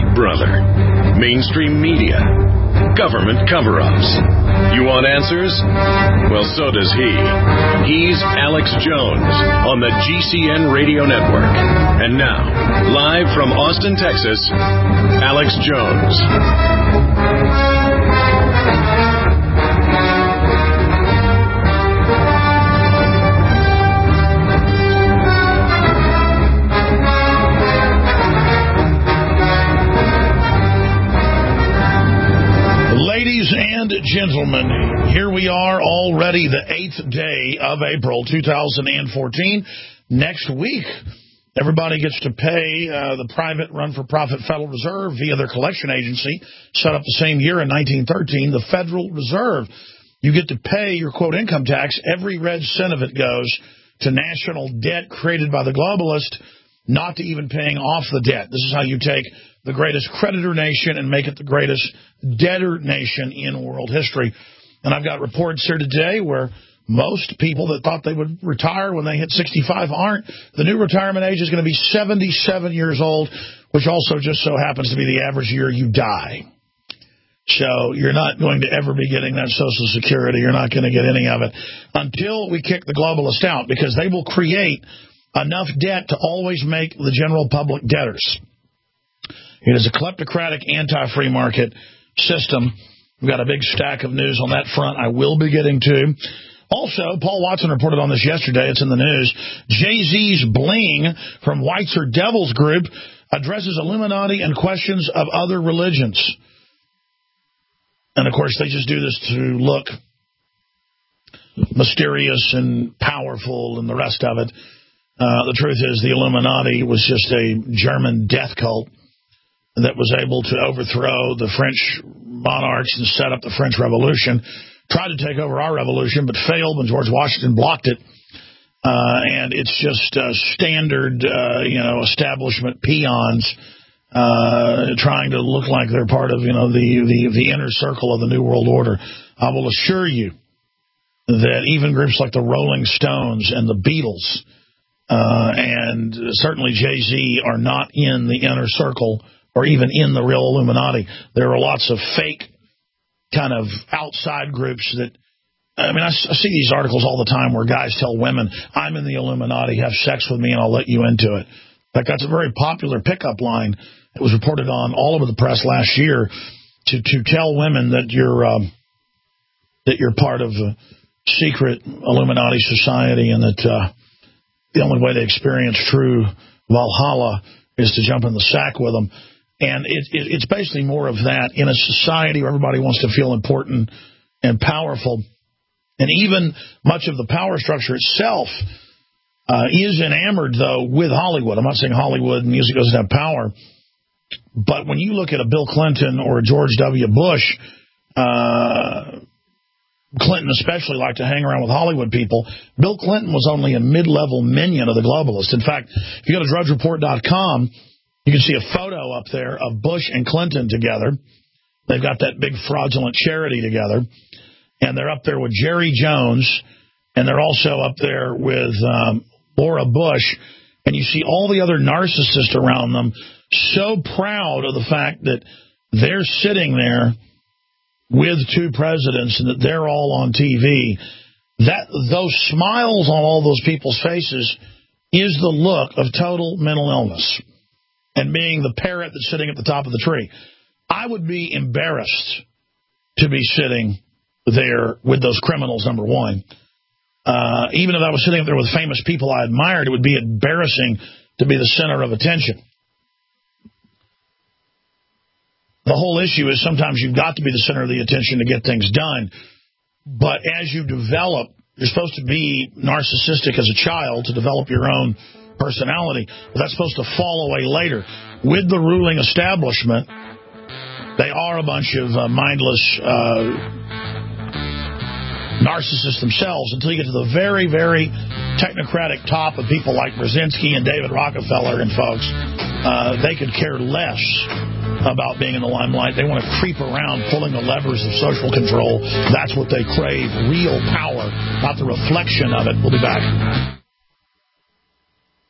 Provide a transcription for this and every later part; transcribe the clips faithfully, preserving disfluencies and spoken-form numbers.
Big Brother, mainstream media, government cover-ups. You want answers? Well, so does he. He's Alex Jones on the G C N Radio Network. And now, live from Austin, Texas, Alex Jones. Ladies and gentlemen, here we are, already the eighth day of April two thousand fourteen. Next week, everybody gets to pay uh, the private run-for-profit Federal Reserve via their collection agency, set up the same year in nineteen thirteen, the Federal Reserve. You get to pay your, quote, income tax. Every red cent of it goes to national debt created by the globalist, not to even paying off the debt. This is how you take the greatest creditor nation and make it the greatest debtor nation in world history. And I've got reports here today where most people that thought they would retire when they hit sixty-five aren't. The new retirement age is going to be seventy-seven years old, which also just so happens to be the average year you die. So you're not going to ever be getting that Social Security. You're not going to get any of it until we kick the globalists out, because they will create enough debt to always make the general public debtors. It is a kleptocratic, anti-free market system. We've got a big stack of news on that front I will be getting to. Also, Paul Watson reported on this yesterday. It's in the news. Jay-Z's Bling from Whites Are Devils group addresses Illuminati and questions of other religions. And, of course, they just do this to look mysterious and powerful and the rest of it. Uh, the truth is the Illuminati was just a German death cult that was able to overthrow the French monarchs and set up the French Revolution. Tried to take over our revolution, but failed when George Washington blocked it. Uh, and it's just uh, standard, uh, you know, establishment peons uh, trying to look like they're part of, you know, the, the, the inner circle of the New World Order. I will assure you that even groups like the Rolling Stones and the Beatles uh, and certainly Jay-Z are not in the inner circle or even in the real Illuminati. There are lots of fake kind of outside groups that, I mean, I, I see these articles all the time where guys tell women, I'm in the Illuminati, have sex with me and I'll let you into it. In fact, that's a very popular pickup line. It was reported on all over the press last year to, to tell women that you're, um, that you're part of a secret Illuminati society and that uh, the only way to experience true Valhalla is to jump in the sack with them. And it, it, it's basically more of that in a society where everybody wants to feel important and powerful. And even much of the power structure itself uh, is enamored, though, with Hollywood. I'm not saying Hollywood music doesn't have power. But when you look at a Bill Clinton or a George W. Bush, uh, Clinton especially liked to hang around with Hollywood people. Bill Clinton was only a mid-level minion of the globalists. In fact, if you go to drudge report dot com, you can see a photo up there of Bush and Clinton together. They've got that big fraudulent charity together. And they're up there with Jerry Jones. And they're also up there with um, Laura Bush. And you see all the other narcissists around them so proud of the fact that they're sitting there with two presidents and that they're all on T V. That those smiles on all those people's faces is the look of total mental illness. And being the parrot that's sitting at the top of the tree. I would be embarrassed to be sitting there with those criminals, number one. Uh, even if I was sitting up there with famous people I admired, it would be embarrassing to be the center of attention. The whole issue is sometimes you've got to be the center of the attention to get things done. But as you develop, you're supposed to be narcissistic as a child to develop your own personality, but that's supposed to fall away later. With the ruling establishment, they are a bunch of uh, mindless uh, narcissists themselves until you get to the very, very technocratic top of people like Brzezinski and David Rockefeller and folks. Uh, they could care less about being in the limelight. They want to creep around pulling the levers of social control. That's what they crave, real power, not the reflection of it. We'll be back. The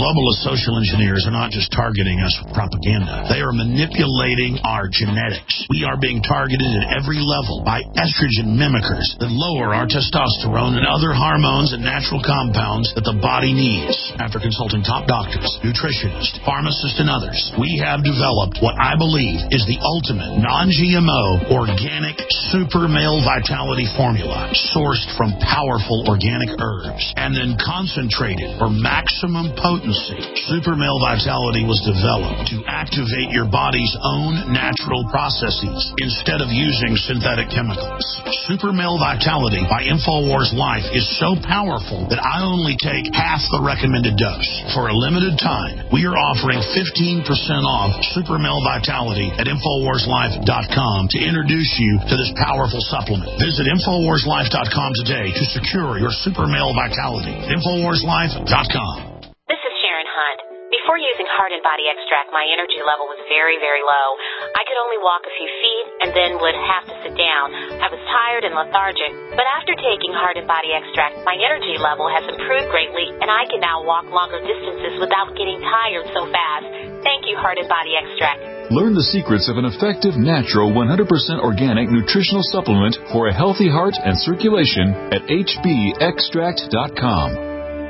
globalist social engineers are not just targeting us with propaganda. They are manipulating our genetics. We are being targeted at every level by estrogen mimickers that lower our testosterone and other hormones and natural compounds that the body needs. After consulting top doctors, nutritionists, pharmacists, and others, we have developed what I believe is the ultimate non-G M O organic super male vitality formula sourced from powerful organic herbs and then concentrated for maximum potency. Super male vitality was developed to activate your body's own natural processes instead of using synthetic chemicals. Super male vitality by InfoWars Life is so powerful that I only take half the recommended dose. For a limited time, we are offering fifteen percent off Super Male Vitality at Infowars Life dot com to introduce you to this powerful supplement. Visit Infowars Life dot com today to secure your Super Male Vitality. Infowars Life dot com. This is Sharon Hunt. Before using Heart and Body Extract, my energy level was very, very low. I could only walk a few feet and then would have to sit down. I was tired and lethargic. But after taking Heart and Body Extract, my energy level has improved greatly, and I can now walk longer distances without getting tired so fast. Thank you, Heart and Body Extract. Learn the secrets of an effective, natural, one hundred percent organic nutritional supplement for a healthy heart and circulation at H B extract dot com.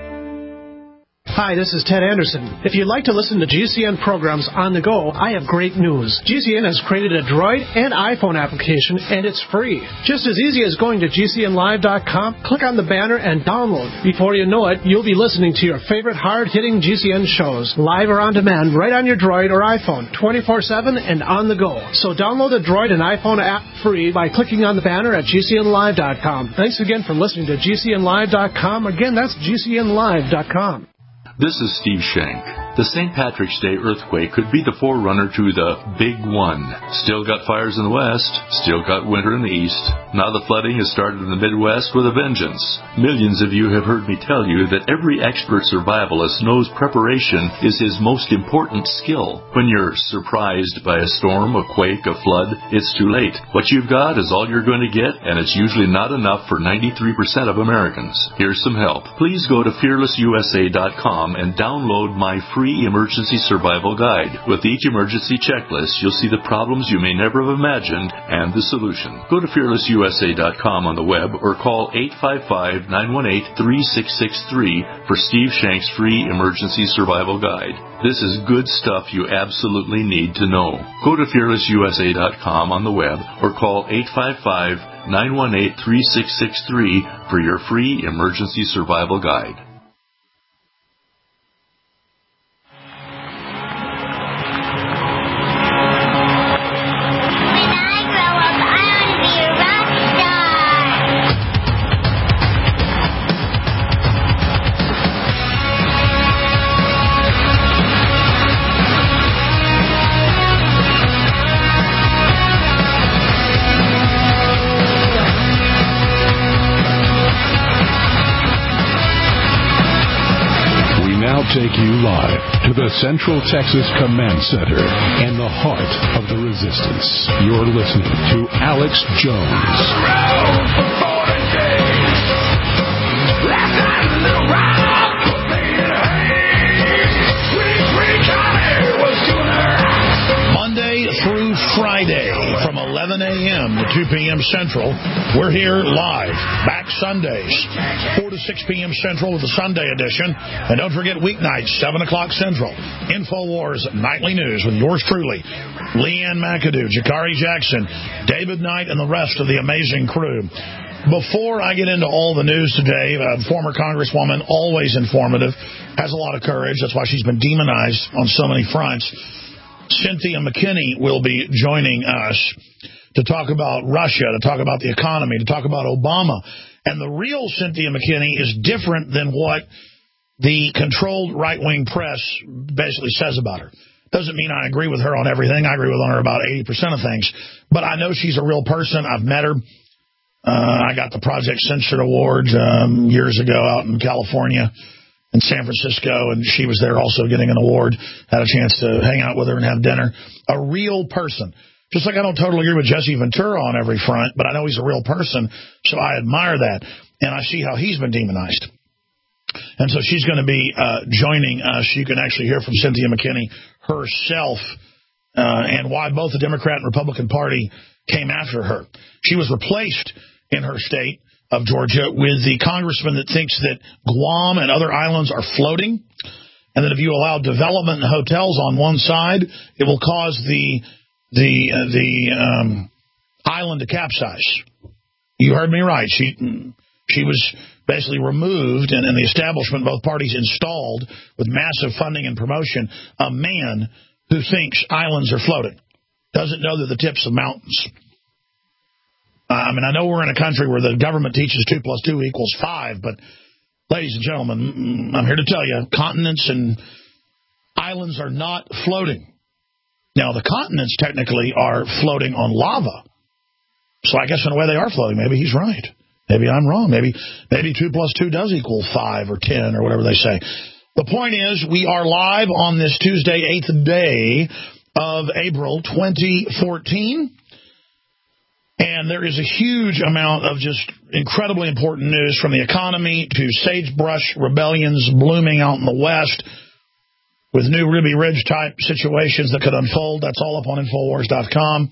Hi, this is Ted Anderson. If you'd like to listen to G C N programs on the go, I have great news. G C N has created a Droid and iPhone application, and it's free. Just as easy as going to G C N live dot com, click on the banner, and download. Before you know it, you'll be listening to your favorite hard-hitting G C N shows, live or on demand, right on your Droid or iPhone, twenty-four seven and on the go. So download the Droid and iPhone app free by clicking on the banner at G C N live dot com. Thanks again for listening to G C N live dot com. Again, that's G C N live dot com. This is Steve Shank. The Saint Patrick's Day earthquake could be the forerunner to the Big One. Still got fires in the west, still got winter in the east. Now the flooding has started in the Midwest with a vengeance. Millions of you have heard me tell you that every expert survivalist knows preparation is his most important skill. When you're surprised by a storm, a quake, a flood, it's too late. What you've got is all you're going to get, and it's usually not enough for ninety-three percent of Americans. Here's some help. Please go to fearless U S A dot com and download my free emergency survival guide. With each emergency checklist, you'll see the problems you may never have imagined and the solution. Go to fearless U S A dot com on the web or call eight five five, nine one eight, three six six three for Steve Shank's free emergency survival guide. This is good stuff you absolutely need to know. Go to fearless U S A dot com on the web or call eight five five, nine one eight, three six six three for your free emergency survival guide. Take you live to the Central Texas Command Center in the heart of the resistance. You're listening to Alex Jones. Monday through Friday from eleven a.m. to two p.m. Central, we're here live. Back Sundays, four to six p.m. Central with the Sunday edition. And don't forget weeknights, seven o'clock Central. InfoWars Nightly News with yours truly, Leanne McAdoo, Jakari Jackson, David Knight, and the rest of the amazing crew. Before I get into all the news today, uh, former Congresswoman, always informative, has a lot of courage. That's why she's been demonized on so many fronts. Cynthia McKinney will be joining us to talk about Russia, to talk about the economy, to talk about Obama. And the real Cynthia McKinney is different than what the controlled right-wing press basically says about her. Doesn't mean I agree with her on everything. I agree with her about eighty percent of things. But I know she's a real person. I've met her. Uh, I got the Project Censored Award um, years ago out in California, in San Francisco, and she was there also getting an award. Had a chance to hang out with her and have dinner. A real person. Just like I don't totally agree with Jesse Ventura on every front, but I know he's a real person, so I admire that. And I see how he's been demonized. And so she's going to be uh, joining us. You can actually hear from Cynthia McKinney herself uh, and why both the Democrat and Republican Party came after her. She was replaced in her state of Georgia with the congressman that thinks that Guam and other islands are floating, and that if you allow development and hotels on one side, it will cause the the uh, the um, island to capsize. You heard me right. She she was basically removed, and, and the establishment, both parties installed with massive funding and promotion, a man who thinks islands are floating, doesn't know they're the tips of mountains. Uh, I mean, I know we're in a country where the government teaches two plus two equals five, but ladies and gentlemen, I'm here to tell you, continents and islands are not floating. Now, the continents technically are floating on lava. So I guess in a way they are floating. Maybe he's right. Maybe I'm wrong. Maybe maybe two plus two does equal five or ten or whatever they say. The point is, we are live on this Tuesday, eighth day of April twenty fourteen. And there is a huge amount of just incredibly important news, from the economy to sagebrush rebellions blooming out in the West with new Ruby Ridge-type situations that could unfold. That's all up on Infowars dot com.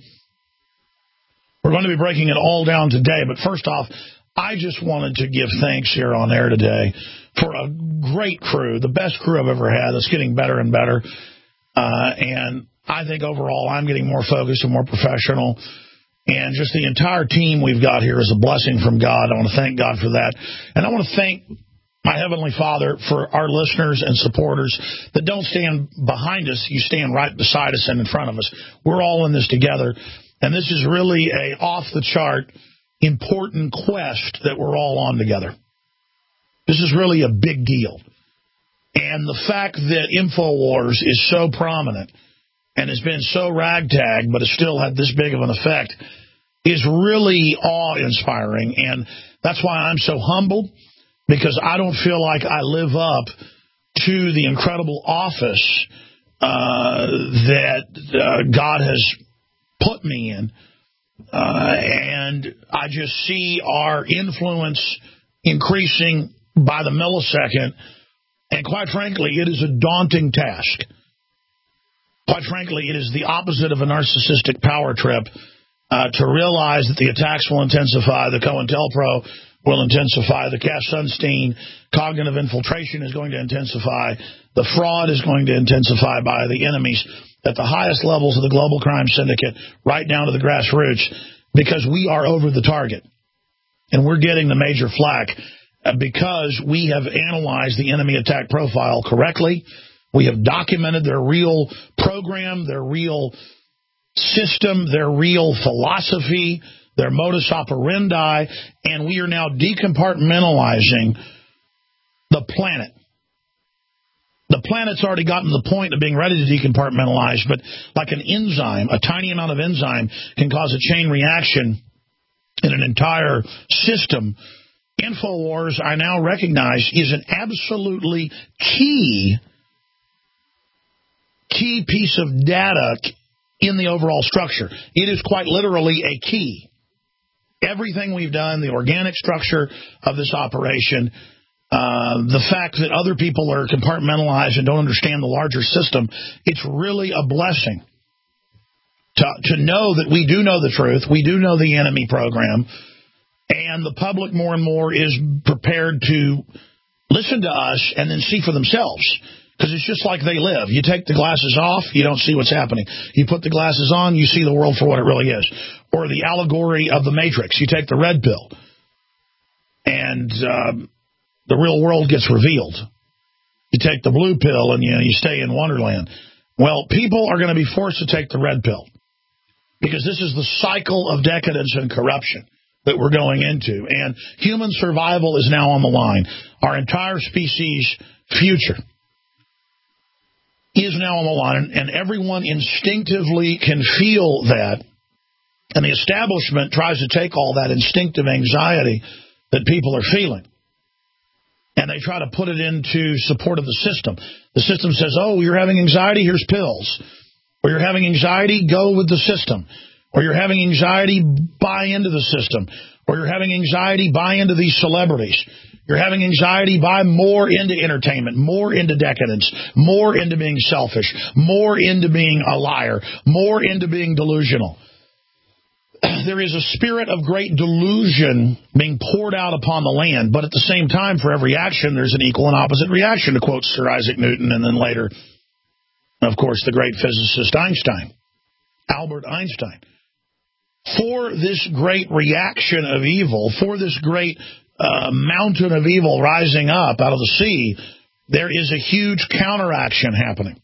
We're going to be breaking it all down today. But first off, I just wanted to give thanks here on air today for a great crew, the best crew I've ever had. It's getting better and better. Uh, and I think overall I'm getting more focused and more professional. And just the entire team we've got here is a blessing from God. I want to thank God for that. And I want to thank my Heavenly Father for our listeners and supporters that don't stand behind us. You stand right beside us and in front of us. We're all in this together. And this is really a off-the-chart important quest that we're all on together. This is really a big deal. And the fact that InfoWars is so prominent and has been so ragtag, but has still had this big of an effect, is really awe-inspiring. And that's why I'm so humbled, because I don't feel like I live up to the incredible office uh, that uh, God has put me in. Uh, and I just see our influence increasing by the millisecond. And quite frankly, it is a daunting task. Quite frankly, it is the opposite of a narcissistic power trip uh, to realize that the attacks will intensify, the COINTELPRO will intensify, the Cass Sunstein cognitive infiltration is going to intensify, the fraud is going to intensify by the enemies at the highest levels of the global crime syndicate, right down to the grassroots, because we are over the target. And we're getting the major flack because we have analyzed the enemy attack profile correctly. We have documented their real program, their real system, their real philosophy, their modus operandi, and we are now decompartmentalizing the planet. The planet's already gotten to the point of being ready to decompartmentalize, but like an enzyme, a tiny amount of enzyme can cause a chain reaction in an entire system. InfoWars, I now recognize, is an absolutely key key piece of data in the overall structure. It is quite literally a key. Everything we've done, the organic structure of this operation, uh, the fact that other people are compartmentalized and don't understand the larger system, it's really a blessing to, to know that we do know the truth, we do know the enemy program, and the public more and more is prepared to listen to us and then see for themselves. Because it's just like they live. You take the glasses off, you don't see what's happening. You put the glasses on, you see the world for what it really is. Or the allegory of the Matrix. You take the red pill, and uh, the real world gets revealed. You take the blue pill, and you know, you stay in Wonderland. Well, people are going to be forced to take the red pill, because this is the cycle of decadence and corruption that we're going into. And human survival is now on the line. Our entire species' future is now on the line, and everyone instinctively can feel that. And the establishment tries to take all that instinctive anxiety that people are feeling, and they try to put it into support of the system. The system says, oh, you're having anxiety, here's pills. Or you're having anxiety, go with the system. Or you're having anxiety, buy into the system. Or you're having anxiety, buy into these celebrities. You're having anxiety, buy more into entertainment, more into decadence, more into being selfish, more into being a liar, more into being delusional. There is a spirit of great delusion being poured out upon the land, but at the same time, for every action, there's an equal and opposite reaction, to quote Sir Isaac Newton, and then later, of course, the great physicist Einstein, Albert Einstein. For this great reaction of evil, for this great uh, mountain of evil rising up out of the sea, there is a huge counteraction happening.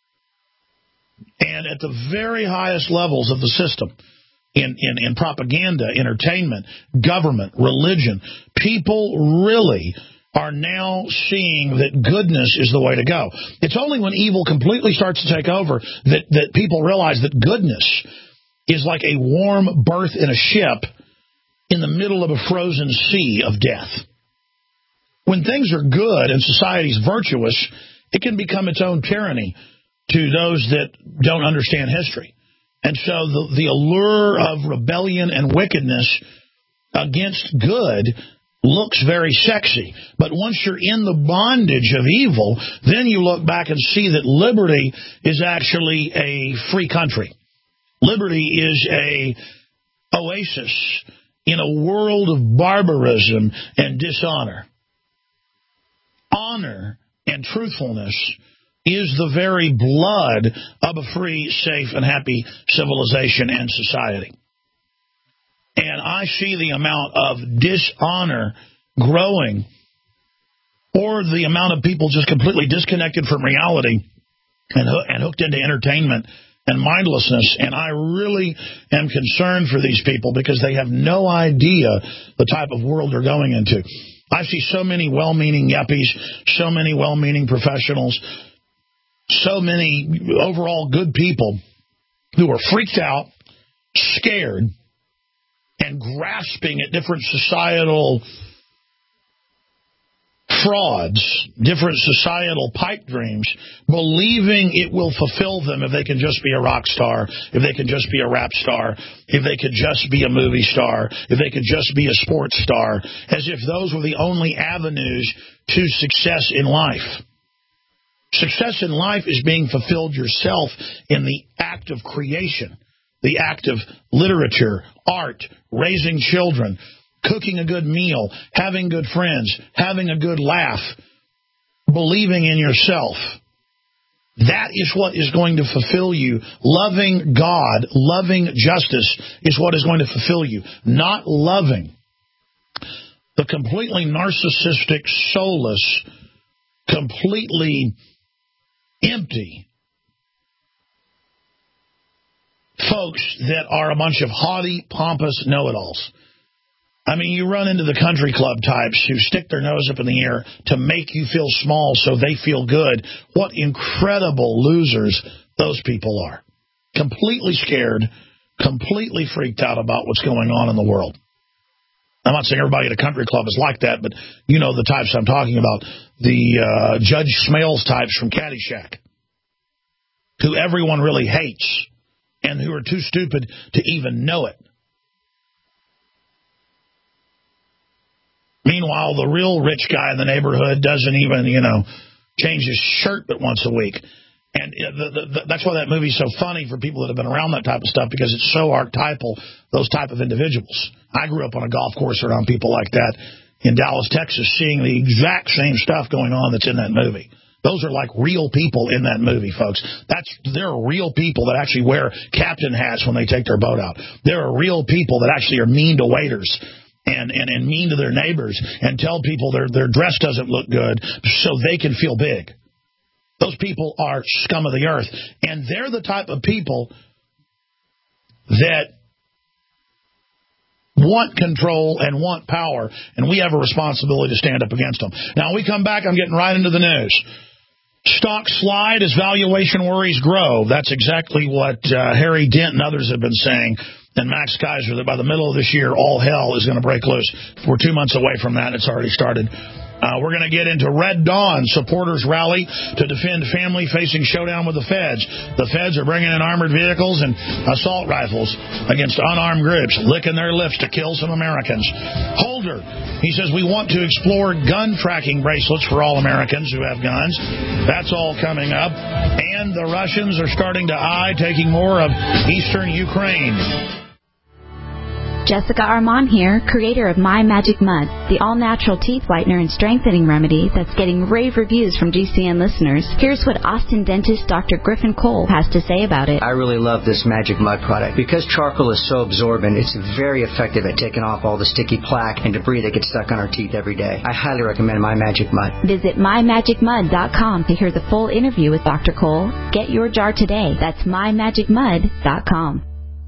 And at the very highest levels of the system, in, in, in propaganda, entertainment, government, religion, people really are now seeing that goodness is the way to go. It's only when evil completely starts to take over that, that people realize that goodness is like a warm berth in a ship in the middle of a frozen sea of death. When things are good and society's virtuous, it can become its own tyranny to those that don't understand history. And so the, the allure of rebellion and wickedness against good looks very sexy. But once you're in the bondage of evil, then you look back and see that liberty is actually a free country. Liberty is a oasis in a world of barbarism and dishonor. Honor and truthfulness is the very blood of a free, safe, and happy civilization and society. And I see the amount of dishonor growing, or the amount of people just completely disconnected from reality and, and hooked into entertainment and mindlessness, and I really am concerned for these people because they have no idea the type of world they're going into. I see so many well-meaning yuppies, so many well-meaning professionals, so many overall good people who are freaked out, scared, and grasping at different societal frauds, different societal pipe dreams, believing it will fulfill them if they can just be a rock star, if they can just be a rap star, if they could just be a movie star, if they could just be a sports star, as if those were the only avenues to success in life. Success in life is being fulfilled yourself in the act of creation, the act of literature, art, raising children, cooking a good meal, having good friends, having a good laugh, believing in yourself. That is what is going to fulfill you. Loving God, loving justice is what is going to fulfill you. Not loving the completely narcissistic, soulless, completely empty folks that are a bunch of haughty, pompous know-it-alls. I mean, you run into the country club types who stick their nose up in the air to make you feel small so they feel good. What incredible losers those people are. Completely scared, completely freaked out about what's going on in the world. I'm not saying everybody at a country club is like that, but you know the types I'm talking about. The uh, Judge Smales types from Caddyshack, who everyone really hates and who are too stupid to even know it. Meanwhile, the real rich guy in the neighborhood doesn't even, you know, change his shirt but once a week. And the, the, the, that's why that movie's so funny for people that have been around that type of stuff, because it's so archetypal, those type of individuals. I grew up on a golf course around people like that in Dallas, Texas, seeing the exact same stuff going on that's in that movie. Those are like real people in that movie, folks. That's There are real people that actually wear captain hats when they take their boat out. There are real people that actually are mean to waiters and, and, and mean to their neighbors and tell people their, their dress doesn't look good so they can feel big. Those people are scum of the earth. And they're the type of people that want control and want power, and we have a responsibility to stand up against them. Now, when we come back, I'm getting right into the news. Stocks slide as valuation worries grow. That's exactly what uh, Harry Dent and others have been saying, and Max Kaiser, that by the middle of this year, all hell is going to break loose. We're two months away from that. It's already started. Uh, we're going to get into Red Dawn. Supporters rally to defend family facing showdown with the feds. The feds are bringing in armored vehicles and assault rifles against unarmed groups, licking their lips to kill some Americans. Holder, he says we want to explore gun tracking bracelets for all Americans who have guns. That's all coming up. And the Russians are starting to eye taking more of eastern Ukraine. Jessica Armand here, creator of My Magic Mud, the all-natural teeth whitener and strengthening remedy that's getting rave reviews from G C N listeners. Here's what Austin dentist Doctor Griffin Cole has to say about it. I really love this Magic Mud product. Because charcoal is so absorbent, it's very effective at taking off all the sticky plaque and debris that gets stuck on our teeth every day. I highly recommend My Magic Mud. Visit my magic mud dot com to hear the full interview with Doctor Cole. Get your jar today. That's my magic mud dot com.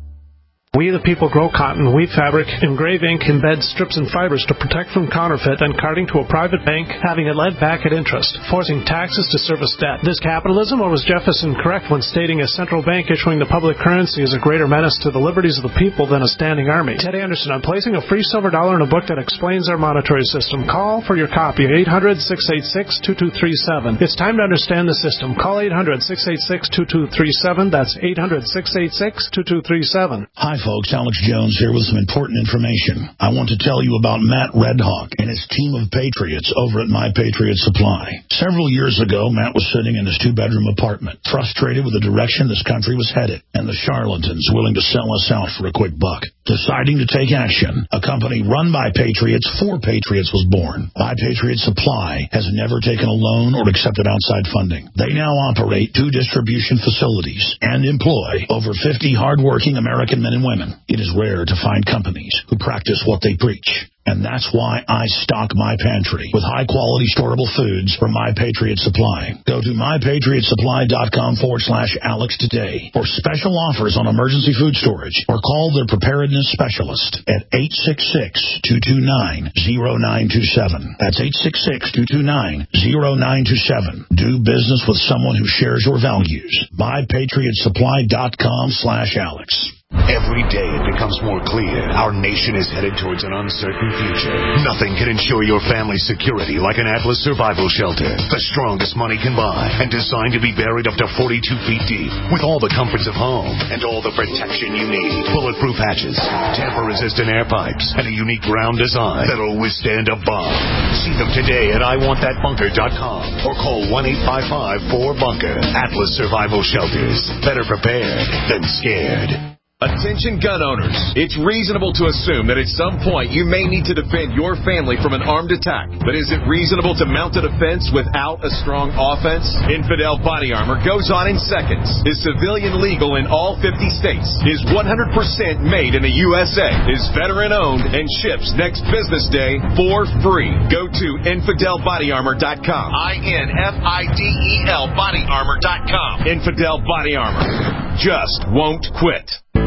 We the people grow cotton, weave fabric, engrave ink, embed strips and fibers to protect from counterfeit, then carting to a private bank, having it lent back at interest, forcing taxes to service debt. This capitalism, or was Jefferson correct when stating a central bank issuing the public currency is a greater menace to the liberties of the people than a standing army? Ted Anderson, I'm placing a free silver dollar in a book that explains our monetary system. Call for your copy, eight hundred, six eight six, two two three seven. It's time to understand the system. Call eight hundred, six eight six, two two three seven. That's eight hundred, six eight six, two two three seven. Hi, folks. Alex Jones here with some important information. I want to tell you about Matt Redhawk and his team of patriots over at My Patriot Supply. Several years ago, Matt was sitting in his two-bedroom apartment, frustrated with the direction this country was headed and the charlatans willing to sell us out for a quick buck. Deciding to take action, a company run by patriots for patriots was born. My Patriot Supply has never taken a loan or accepted outside funding. They now operate two distribution facilities and employ over fifty hardworking American men and women. It is rare to find companies who practice what they preach. And that's why I stock my pantry with high-quality storable foods from My Patriot Supply. Go to my patriot supply dot com forward slash Alex today for special offers on emergency food storage, or call their preparedness specialist at eight six six, two two nine, zero nine two seven. That's eight six six, two two nine, zero nine two seven. Do business with someone who shares your values. my patriot supply dot com slash Alex. Every day it becomes more clear our nation is headed towards an uncertain future. Nothing can ensure your family's security like an Atlas survival shelter. The strongest money can buy and designed to be buried up to forty-two feet deep with all the comforts of home and all the protection you need. Bulletproof hatches, tamper-resistant air pipes, and a unique ground design that'll withstand a bomb. See them today at I want that bunker dot com or call one eight five five, four bunker. Atlas Survival Shelters. Better prepared than scared. Attention gun owners. It's reasonable to assume that at some point you may need to defend your family from an armed attack. But is it reasonable to mount a defense without a strong offense? Infidel Body Armor goes on in seconds. Is civilian legal in all fifty states. Is one hundred percent made in the U S A. Is veteran owned and ships next business day for free. Go to infidel body armor dot com. I N F I D E L body armor dot com. Infidel Body Armor. Just won't quit.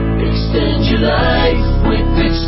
Extend your life with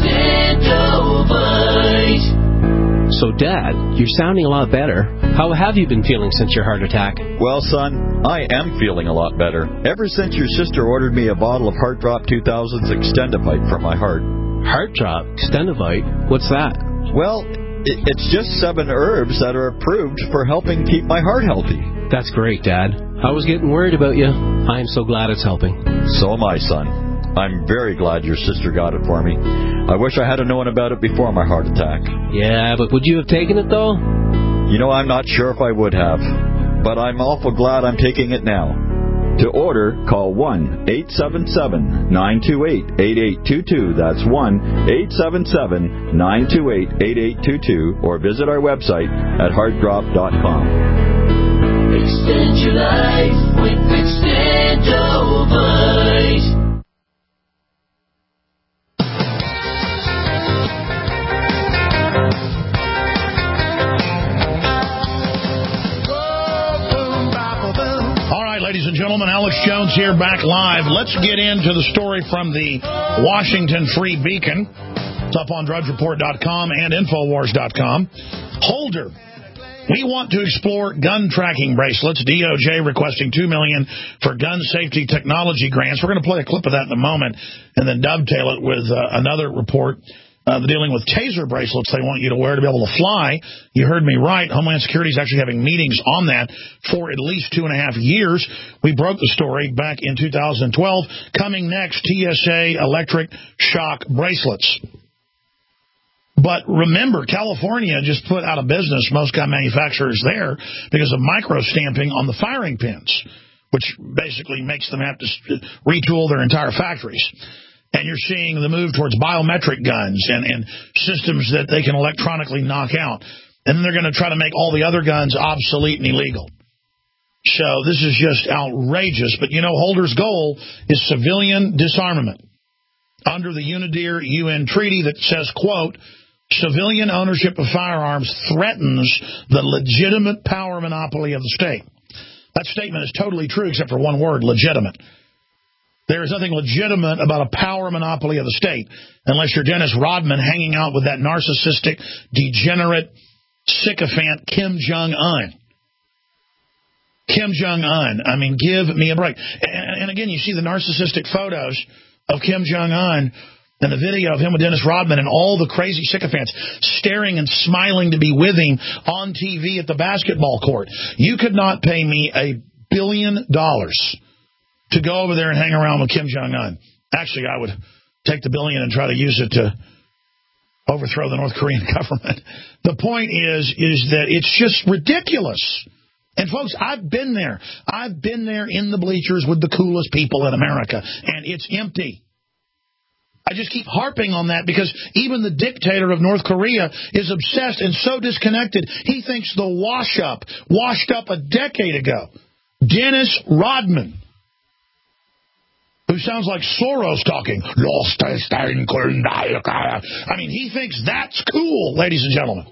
Extendovite. So, Dad, you're sounding a lot better. How have you been feeling since your heart attack? Well, son, I am feeling a lot better. Ever since your sister ordered me a bottle of Heart Drop two thousand's Extendovite for my heart. Heart Drop? Extendovite? What's that? Well, it, it's just seven herbs that are approved for helping keep my heart healthy. That's great, Dad. I was getting worried about you. I am so glad it's helping. So am I, son. I'm very glad your sister got it for me. I wish I had known about it before my heart attack. Yeah, but would you have taken it, though? You know, I'm not sure if I would have. But I'm awful glad I'm taking it now. To order, call one eight seven seven, nine two eight, eight eight two two. That's one eight seven seven, nine two eight, eight eight two two. Or visit our website at heart drop dot com. Extend your life with Extendovite. Ladies and gentlemen, Alex Jones here, back live. Let's get into the story from the Washington Free Beacon. It's up on drudge report dot com and infowars dot com. Holder. We want to explore gun tracking bracelets. D O J requesting two million dollars for gun safety technology grants. We're going to play a clip of that in a moment and then dovetail it with uh, another report Uh, the dealing with taser bracelets they want you to wear to be able to fly. You heard me right. Homeland Security is actually having meetings on that for at least two and a half years. We broke the story back in two thousand twelve. Coming next, T S A electric shock bracelets. But remember, California just put out of business most gun manufacturers there because of micro-stamping on the firing pins, which basically makes them have to retool their entire factories. And you're seeing the move towards biometric guns and, and systems that they can electronically knock out. And then they're going to try to make all the other guns obsolete and illegal. So this is just outrageous. But, you know, Holder's goal is civilian disarmament under the UNIDIR U N treaty that says, quote, civilian ownership of firearms threatens the legitimate power monopoly of the state. That statement is totally true except for one word, legitimate. There is nothing legitimate about a power monopoly of the state unless you're Dennis Rodman hanging out with that narcissistic, degenerate, sycophant Kim Jong-un. Kim Jong-un. I mean, give me a break. And, and again, you see the narcissistic photos of Kim Jong-un and the video of him with Dennis Rodman and all the crazy sycophants staring and smiling to be with him on T V at the basketball court. You could not pay me a billion dollars to go over there and hang around with Kim Jong-un. Actually, I would take the billion and try to use it to overthrow the North Korean government. The point is, is that it's just ridiculous. And, folks, I've been there. I've been there in the bleachers with the coolest people in America, and it's empty. I just keep harping on that because even the dictator of North Korea is obsessed and so disconnected. He thinks the wash-up washed up a decade ago. Dennis Rodman, who sounds like Soros talking. I mean, he thinks that's cool, ladies and gentlemen.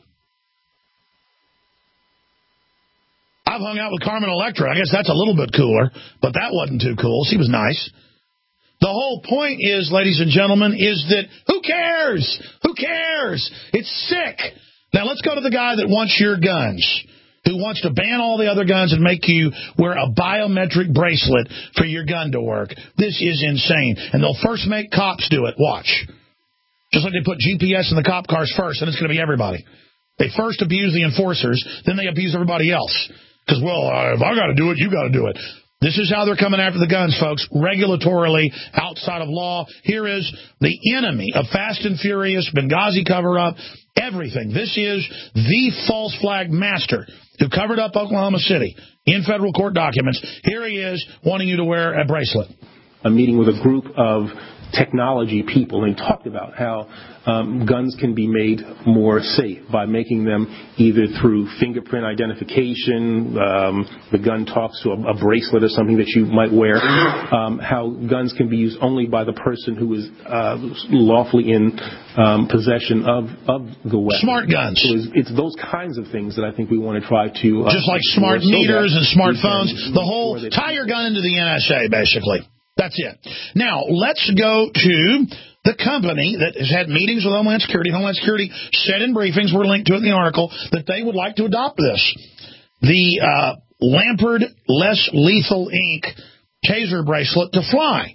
I've hung out with Carmen Electra. I guess that's a little bit cooler, but that wasn't too cool. She was nice. The whole point is, ladies and gentlemen, is that who cares? Who cares? It's sick. Now, let's go to the guy that wants your guns, who wants to ban all the other guns and make you wear a biometric bracelet for your gun to work. This is insane. And they'll first make cops do it. Watch. Just like they put G P S in the cop cars first, and it's going to be everybody. They first abuse the enforcers, then they abuse everybody else. Because, well, uh, if I got to do it, you got to do it. This is how they're coming after the guns, folks, regulatorily, outside of law. Here is the enemy of Fast and Furious, Benghazi cover-up, everything. This is the false flag master who covered up Oklahoma City in federal court documents. Here he is wanting you to wear a bracelet. A meeting with a group of technology people, and he talked about how um, guns can be made more safe by making them either through fingerprint identification, um, the gun talks to a, a bracelet or something that you might wear, um, how guns can be used only by the person who is uh, lawfully in um, possession of, of the weapon. Smart guns. So it's, it's those kinds of things that I think we want to try to... Uh, Just like smart meters and smartphones, the whole tie your gun into the N S A, basically. That's it. Now, let's go to the company that has had meetings with Homeland Security. Homeland Security said in briefings, we're linked to it in the article, that they would like to adopt this. The uh, Lampard Less Lethal Incorporated taser bracelet to fly.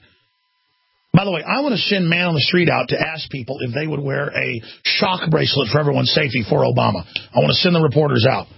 By the way, I want to send man on the street out to ask people if they would wear a shock bracelet for everyone's safety for Obama. I want to send the reporters out.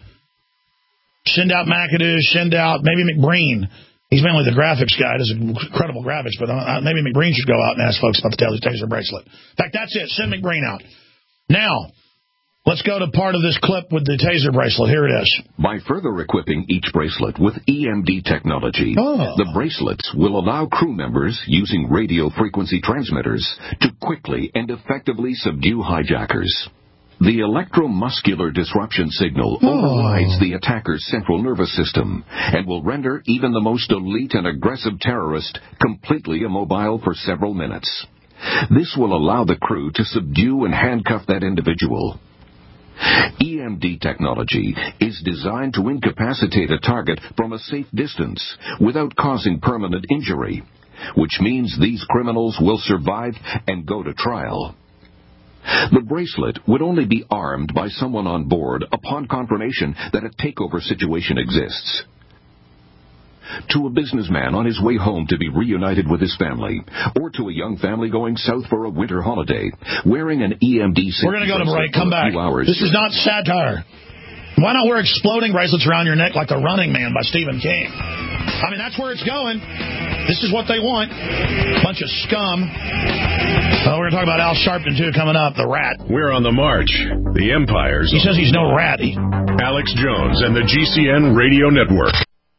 Send out McAdoo, send out maybe McBreen. He's mainly the graphics guy. Does incredible graphics, but uh, maybe McBreen should go out and ask folks about the taser bracelet. In fact, that's it. Send McBreen out. Now, let's go to part of this clip with the taser bracelet. Here it is. By further equipping each bracelet with E M D technology, oh. the bracelets will allow crew members using radio frequency transmitters to quickly and effectively subdue hijackers. The electromuscular disruption signal oh. overrides the attacker's central nervous system and will render even the most elite and aggressive terrorist completely immobile for several minutes. This will allow the crew to subdue and handcuff that individual. E M D technology is designed to incapacitate a target from a safe distance without causing permanent injury, which means these criminals will survive and go to trial. The bracelet would only be armed by someone on board upon confirmation that a takeover situation exists. to a businessman on his way home to be reunited with his family, or to a young family going south for a winter holiday, wearing an E M D... We're going to go to break. Come back. This is not satire. Why not wear exploding bracelets around your neck like The Running Man by Stephen King? I mean, that's where it's going. This is what they want. Bunch of scum. Oh, we're going to talk about Al Sharpton, too, coming up. The rat. We're on the march. The Empire's... He says he's no rat. He... Alex Jones and the G C N Radio Network.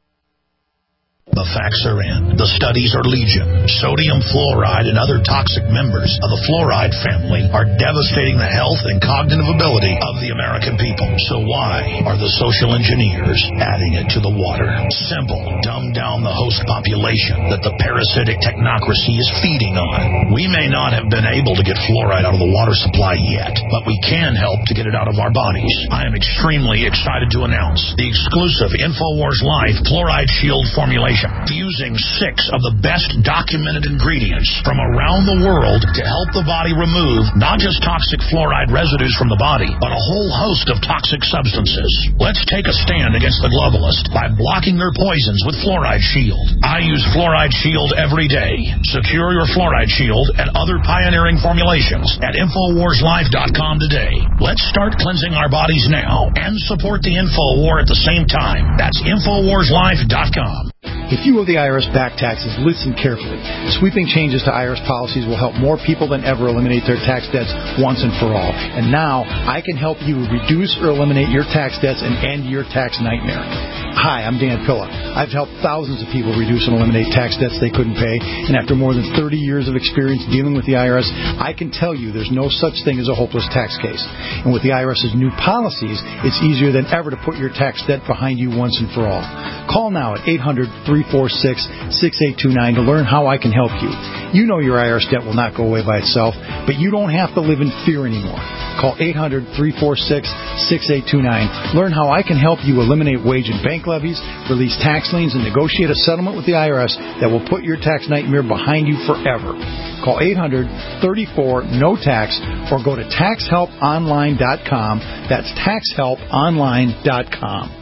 The facts are in. The studies are legion. Sodium fluoride and other toxic members of the fluoride family are devastating the health and cognitive ability of the American people. So why are the social engineers adding it to the water? Simple. Dumb down the host population that the parasitic technocracy is feeding on. We may not have been able to get fluoride out of the water supply yet, but we can help to get it out of our bodies. I am extremely excited to announce the exclusive InfoWars Life Fluoride Shield formulation, fusing six of the best documented ingredients from around the world to help the body remove not just toxic fluoride residues from the body, but a whole host of toxic substances. Let's take a stand against the globalists by blocking their poisons with Fluoride Shield. I use Fluoride Shield every day. Secure your Fluoride Shield and other pioneering formulations at Infowars Life dot com today. Let's start cleansing our bodies now and support the InfoWar at the same time. That's Infowars Life dot com. If you owe the I R S back taxes, listen carefully. Sweeping changes to I R S policies will help more people than ever eliminate their tax debts once and for all. And now, I can help you reduce or eliminate your tax debts and end your tax nightmare. Hi, I'm Dan Pilla. I've helped thousands of people reduce and eliminate tax debts they couldn't pay, and after more than thirty years of experience dealing with the I R S, I can tell you there's no such thing as a hopeless tax case. And with the I R S's new policies, it's easier than ever to put your tax debt behind you once and for all. Call now at eight hundred, three four six, six eight two nine to learn how I can help you. You know your I R S debt will not go away by itself, but you don't have to live in fear anymore. Call eight hundred, three four six, six eight two nine. Learn how I can help you eliminate wage and bank levies, release tax liens, and negotiate a settlement with the I R S that will put your tax nightmare behind you forever. Call eight hundred, three four, N O tax or go to tax help online dot com. That's tax help online dot com.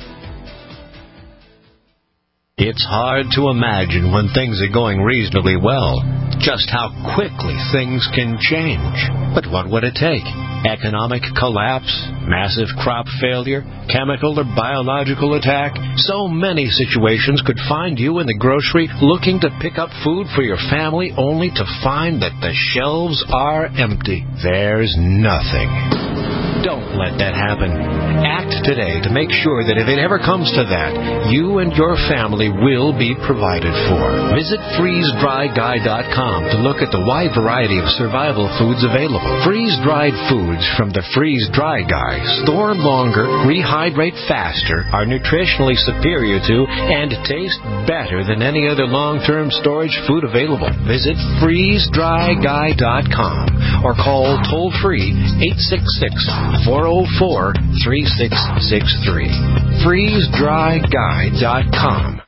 It's hard to imagine when things are going reasonably well just how quickly things can change. But what would it take? Economic collapse, massive crop failure, chemical or biological attack? So many situations could find you in the grocery looking to pick up food for your family only to find that the shelves are empty. There's nothing. Don't let that happen. Act today to make sure that if it ever comes to that, you and your family will be provided for. Visit freeze dry guy dot com to look at the wide variety of survival foods available. Freeze-dried foods from the Freeze Dry Guy store longer, rehydrate faster, are nutritionally superior to, and taste better than any other long-term storage food available. Visit freeze dry guy dot com or call toll-free eight six six, four oh four, three six six three. freeze dry guy dot com.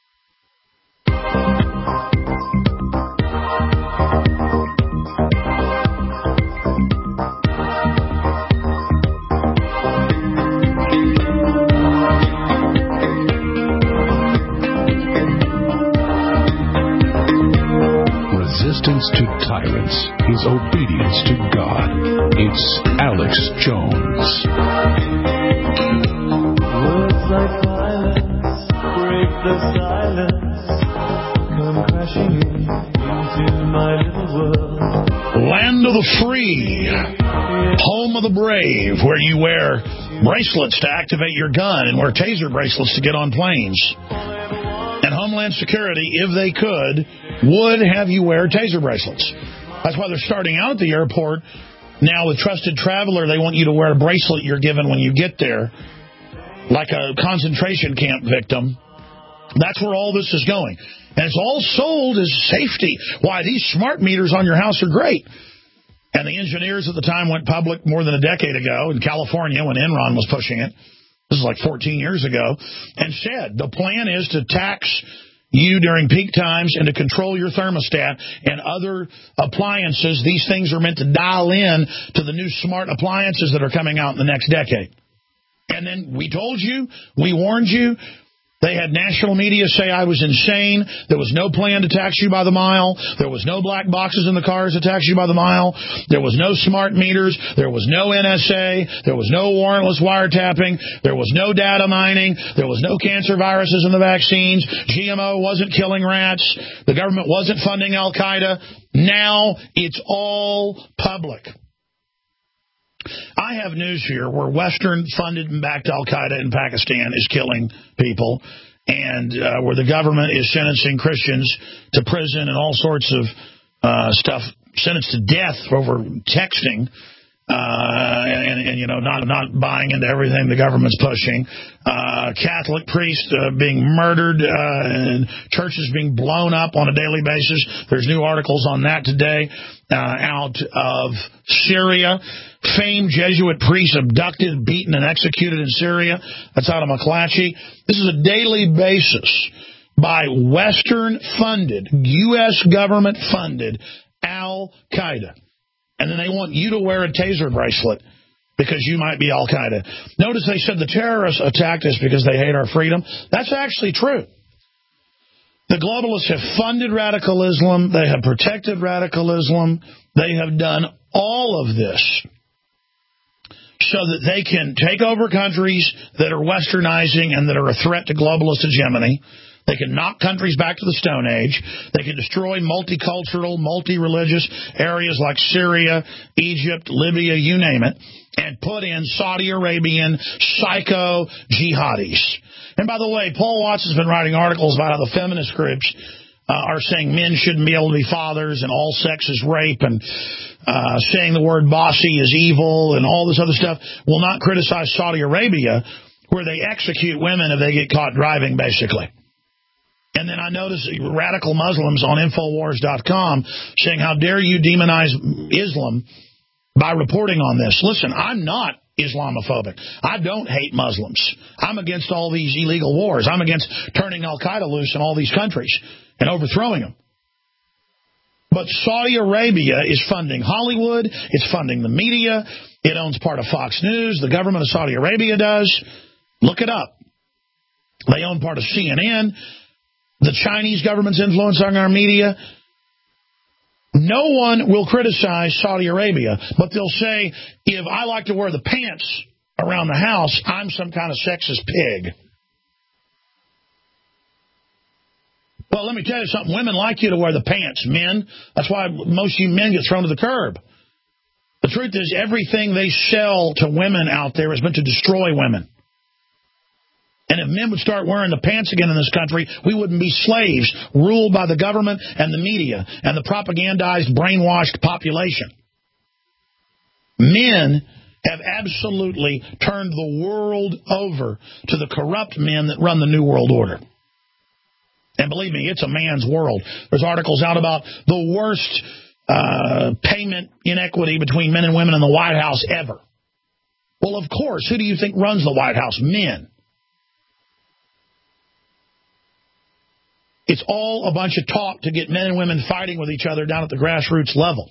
Resistance to tyrants is obedience to God. It's Alex Jones. Words like violence break the silence, come crashing into my little world. Land of the free, home of the brave, where you wear bracelets to activate your gun and wear taser bracelets to get on planes. And Homeland Security, if they could, would have you wear taser bracelets. That's why they're starting out at the airport. Now with Trusted Traveler, they want you to wear a bracelet you're given when you get there, like a concentration camp victim. That's where all this is going. And it's all sold as safety. Why, these smart meters on your house are great. And the engineers at the time went public more than a decade ago in California when Enron was pushing it. This is like fourteen years ago, and said the plan is to tax you during peak times and to control your thermostat and other appliances. These things are meant to dial in to the new smart appliances that are coming out in the next decade. And then we told you, we warned you, They had national media say I was insane. There was no plan to tax you by the mile. There was no black boxes in the cars to tax you by the mile. There was no smart meters. There was no N S A. There was no warrantless wiretapping. There was no data mining. There was no cancer viruses in the vaccines. G M O wasn't killing rats. The government wasn't funding Al-Qaeda. Now it's all public. I have news here where Western-funded and backed Al-Qaeda in Pakistan is killing people, and uh, where the government is sentencing Christians to prison and all sorts of uh, stuff, sentenced to death over texting, uh, and, and, you know, not not buying into everything the government's pushing. Uh, Catholic priests uh, being murdered, uh, and churches being blown up on a daily basis. There's new articles on that today uh, out of Syria. Famed Jesuit priests abducted, beaten, and executed in Syria. That's out of McClatchy. This is a daily basis by Western-funded, U S government-funded Al-Qaeda. And then they want you to wear a taser bracelet because you might be Al-Qaeda. Notice they said the terrorists attacked us because they hate our freedom. That's actually true. The globalists have funded radical Islam. They have protected radical Islam. They have done all of this so that they can take over countries that are westernizing and that are a threat to globalist hegemony. They can knock countries back to the Stone Age. They can destroy multicultural, multi-religious areas like Syria, Egypt, Libya, you name it, and put in Saudi Arabian psycho jihadis. And by the way, Paul Watts has been writing articles about how the feminist groups uh, are saying men shouldn't be able to be fathers and all sex is rape, and uh, saying the word bossy is evil and all this other stuff. Will not criticize Saudi Arabia, where they execute women if they get caught driving, basically. And then I notice radical Muslims on Infowars dot com saying, how dare you demonize Islam by reporting on this. Listen, I'm not Islamophobic. I don't hate Muslims. I'm against all these illegal wars. I'm against turning Al-Qaeda loose in all these countries and overthrowing them. But Saudi Arabia is funding Hollywood. It's funding the media. It owns part of Fox News. The government of Saudi Arabia does. Look it up. They own part of C N N. The Chinese government's influencing our media. No one will criticize Saudi Arabia, but they'll say, if I like to wear the pants around the house, I'm some kind of sexist pig. Well, let me tell you something. Women like you to wear the pants, men. That's why most of you men get thrown to the curb. The truth is, everything they sell to women out there is meant to destroy women. And if men would start wearing the pants again in this country, we wouldn't be slaves ruled by the government and the media and the propagandized, brainwashed population. Men have absolutely turned the world over to the corrupt men that run the New World Order. And believe me, it's a man's world. There's articles out about the worst uh, payment inequity between men and women in the White House ever. Well, of course, who do you think runs the White House? Men. It's all a bunch of talk to get men and women fighting with each other down at the grassroots level.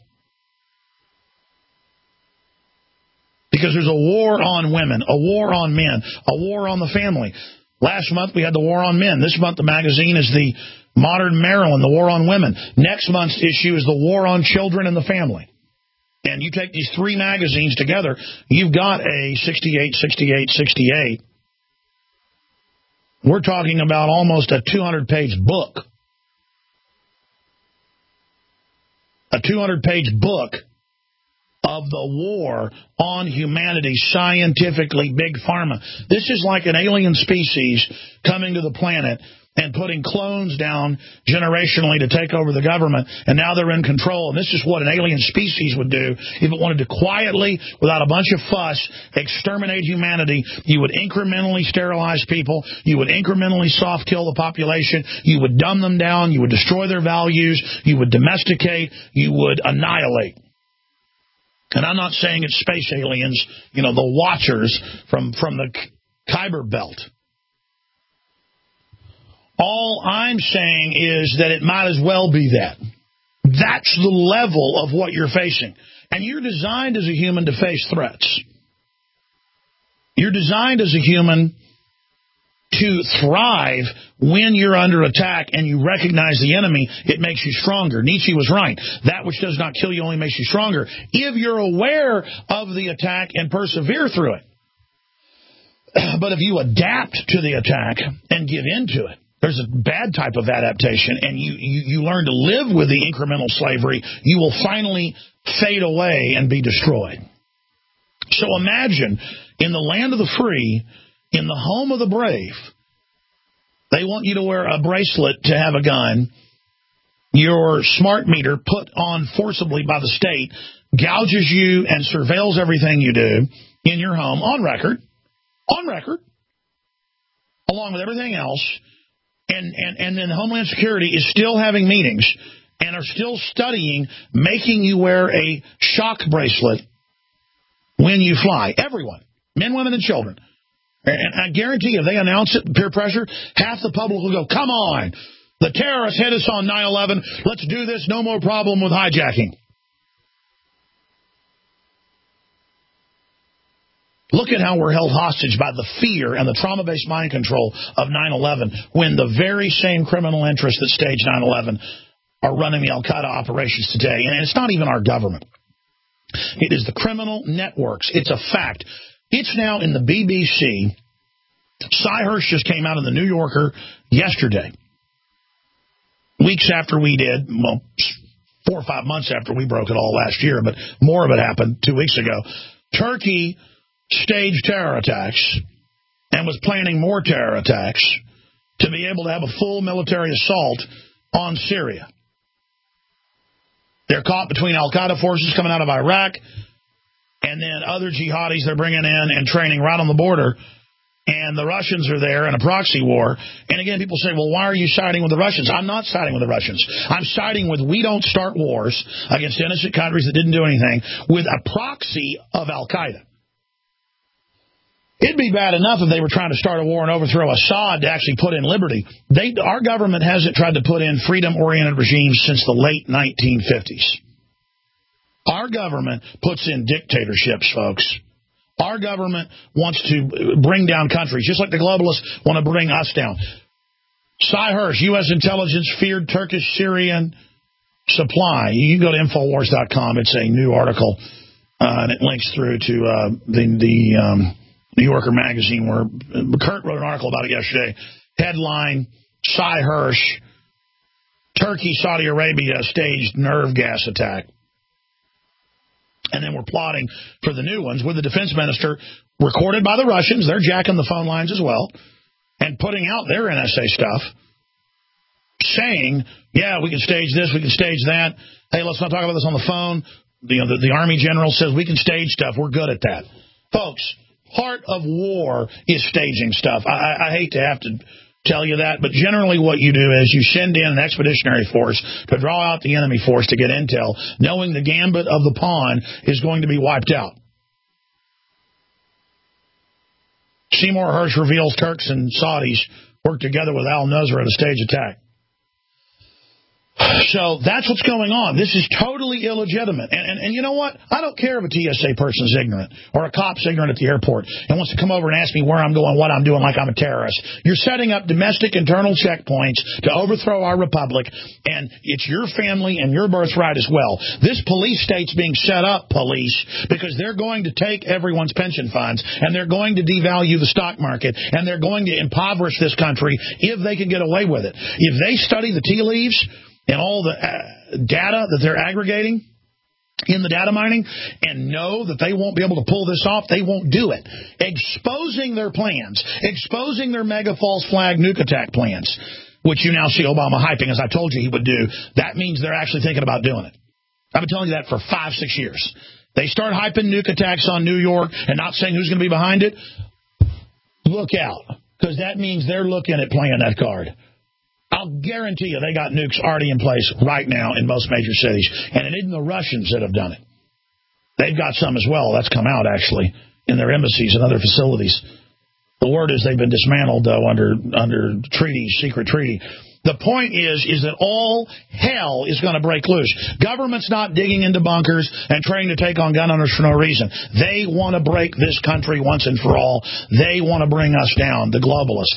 Because there's a war on women, a war on men, a war on the family. Last month we had the war on men. This month the magazine is the Modern Maryland, the war on women. Next month's issue is the war on children and the family. And you take these three magazines together, you've got a sixty-eight, sixty-eight, sixty-eight. We're talking about almost a two hundred page book. A two hundred page book of the war on humanity, scientifically, big pharma. This is like an alien species coming to the planet and putting clones down generationally to take over the government, and now they're in control. And this is what an alien species would do if it wanted to quietly, without a bunch of fuss, exterminate humanity. You would incrementally sterilize people. You would incrementally soft-kill the population. You would dumb them down. You would destroy their values. You would domesticate. You would annihilate. And I'm not saying it's space aliens, you know, the Watchers from, from the Kuiper Belt. All I'm saying is that it might as well be that. That's the level of what you're facing. And you're designed as a human to face threats. You're designed as a human to thrive when you're under attack and you recognize the enemy, it makes you stronger. Nietzsche was right. That which does not kill you only makes you stronger if you're aware of the attack and persevere through it. But if you adapt to the attack and give into it, there's a bad type of adaptation, and you, you, you learn to live with the incremental slavery, you will finally fade away and be destroyed. So imagine, in the land of the free, in the home of the brave, they want you to wear a bracelet to have a gun. Your smart meter, put on forcibly by the state, gouges you and surveils everything you do in your home, on record, on record, along with everything else. And, and, and then Homeland Security is still having meetings and are still studying making you wear a shock bracelet when you fly. Everyone, men, women, and children. And I guarantee you, if they announce it, peer pressure, half the public will go, come on, the terrorists hit us on nine eleven. Let's do this. No more problem with hijacking. Look at how we're held hostage by the fear and the trauma-based mind control of nine eleven when the very same criminal interests that staged nine eleven are running the al-Qaeda operations today. And it's not even our government. It is the criminal networks. It's a fact. It's now in the B B C. Cy Hirsch just came out in the New Yorker yesterday, weeks after we did, well, four or five months after we broke it all last year, but more of it happened two weeks ago. Turkey staged terror attacks and was planning more terror attacks to be able to have a full military assault on Syria. They're caught between al-Qaeda forces coming out of Iraq and then other jihadis they're bringing in and training right on the border. And the Russians are there in a proxy war. And again, people say, well, why are you siding with the Russians? I'm not siding with the Russians. I'm siding with we don't start wars against innocent countries that didn't do anything with a proxy of al-Qaeda. It'd be bad enough if they were trying to start a war and overthrow Assad to actually put in liberty. They, our government hasn't tried to put in freedom-oriented regimes since the late nineteen fifties. Our government puts in dictatorships, folks. Our government wants to bring down countries, just like the globalists want to bring us down. Cy Hirsch, U S intelligence feared Turkish-Syrian supply. You can go to Infowars dot com. It's a new article, uh, and it links through to uh, the... the um, New Yorker magazine, where Kurt wrote an article about it yesterday. Headline, Cy Hirsch, Turkey, Saudi Arabia staged nerve gas attack. And then we're plotting for the new ones with the defense minister, recorded by the Russians. They're jacking the phone lines as well and putting out their N S A stuff, saying, yeah, we can stage this, we can stage that. Hey, let's not talk about this on the phone. You know, the, the Army general says we can stage stuff. We're good at that. Folks, part of war is staging stuff. I, I hate to have to tell you that, but generally what you do is you send in an expeditionary force to draw out the enemy force to get intel, knowing the gambit of the pawn is going to be wiped out. Seymour Hersh reveals Turks and Saudis work together with al-Nusra to stage attack. So that's what's going on. This is totally illegitimate. And, and, and you know what? I don't care if a T S A person's ignorant or a cop's ignorant at the airport and wants to come over and ask me where I'm going, what I'm doing, like I'm a terrorist. You're setting up domestic internal checkpoints to overthrow our republic, and it's your family and your birthright as well. This police state's being set up, police, because they're going to take everyone's pension funds, and they're going to devalue the stock market, and they're going to impoverish this country if they can get away with it. If they study the tea leaves and all the uh, data that they're aggregating in the data mining and know that they won't be able to pull this off, they won't do it. Exposing their plans, exposing their mega false flag nuke attack plans, which you now see Obama hyping, as I told you he would do, that means they're actually thinking about doing it. I've been telling you that for five, six years. They start hyping nuke attacks on New York and not saying who's going to be behind it. Look out, because that means they're looking at playing that card. I'll guarantee you they got nukes already in place right now in most major cities. And it isn't the Russians that have done it. They've got some as well. That's come out, actually, in their embassies and other facilities. The word is they've been dismantled, though, under under treaty, secret treaty. The point is, is that all hell is going to break loose. Government's not digging into bunkers and trying to take on gun owners for no reason. They want to break this country once and for all. They want to bring us down, the globalists.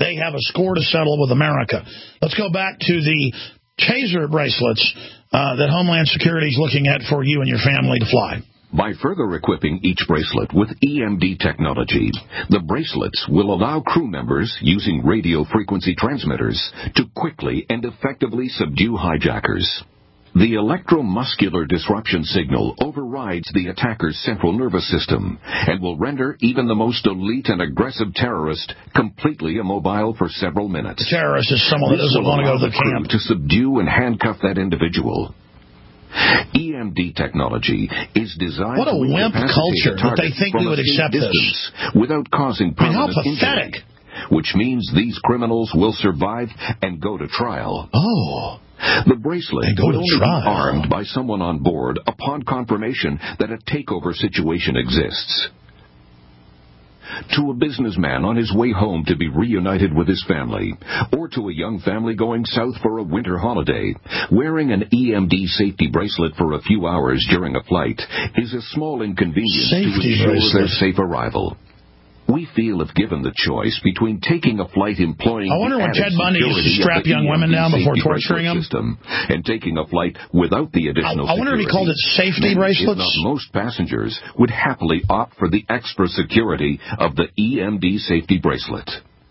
They have a score to settle with America. Let's go back to the taser bracelets uh, that Homeland Security is looking at for you and your family to fly. By further equipping each bracelet with E M D technology, the bracelets will allow crew members using radio frequency transmitters to quickly and effectively subdue hijackers. The electromuscular disruption signal overrides the attacker's central nervous system and will render even the most elite and aggressive terrorist completely immobile for several minutes. The terrorist is someone that doesn't want to go to the camp. To subdue and handcuff that individual. E M D technology is designed what a to wimp culture that they think we would accept this without causing permanent I mean, how pathetic. injury, which means these criminals will survive and go to trial. Oh. The bracelet will only be armed by someone on board upon confirmation that a takeover situation exists. To a businessman on his way home to be reunited with his family, or to a young family going south for a winter holiday, wearing an E M D safety bracelet for a few hours during a flight is a small inconvenience safety to ensure bracelet. their safe arrival. We feel if given the choice between taking a flight employing I wonder the when added Ted Bundy used to strap young women down before torturing them system and taking a flight without the additional I, I wonder if he called it safety many, bracelets. If not most passengers would happily opt for the extra security of the E M D safety bracelet.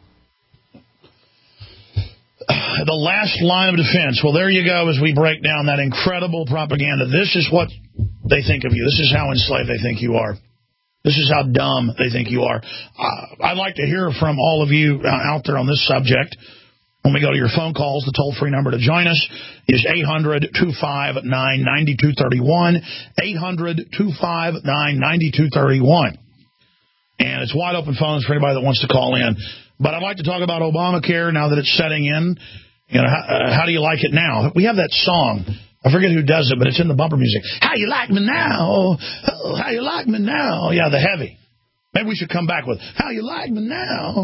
The last line of defense. Well, there you go as we break down that incredible propaganda. This is what they think of you. This is how enslaved they think you are. This is how dumb they think you are. Uh, I'd like to hear from all of you uh, out there on this subject. When we go to your phone calls, the toll-free number to join us is eight hundred, two five nine, nine two three one, eight hundred, two five nine, nine two three one. And it's wide open phones for anybody that wants to call in. But I'd like to talk about Obamacare now that it's setting in. You know, how, uh, how do you like it now? We have that song. I forget who does it, but it's in the bumper music. How you like me now? Oh, how you like me now? Yeah, the heavy. Maybe we should come back with, how you like me now?